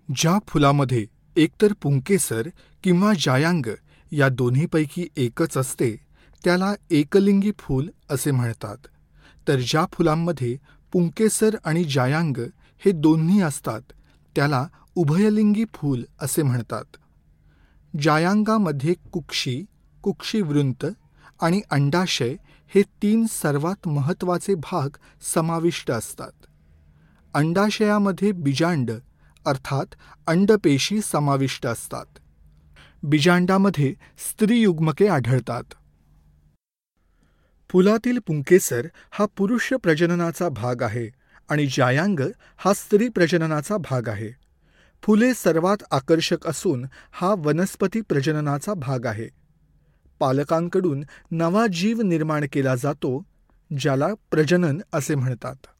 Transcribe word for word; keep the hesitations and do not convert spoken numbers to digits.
ज्या फुलामध्ये एकतर पुंकेसर किंवा जायांग या दोन्हीपैकी एकच असते त्याला एकलिंगी फूल असे म्हणतात, तर ज्या फुलांमध्ये पुंकेसर आणि जायांग हे दोन्ही असतात त्याला उभयलिंगी फूल असे म्हणतात. जायांगामध्ये कुक्षी, कुक्षीवृंत आणि अंडाशय हे तीन सर्वात महत्त्वाचे भाग समाविष्ट असतात. अंडाशयामध्ये बीजांड अर्थात अंडपेशी समाविष्ट असतात. बीजांडामध्ये स्त्रीयुग्मके आढळतात. फुलातील पुंकेसर हा पुरुष प्रजननाचा भाग आहे आणि जायांग हा स्त्री प्रजननाचा भाग आहे. फुले सर्वात आकर्षक असून हा वनस्पती प्रजननाचा भाग आहे. पालकांकडून नवा जीव निर्माण केला जातो, ज्याला प्रजनन असे म्हणतात.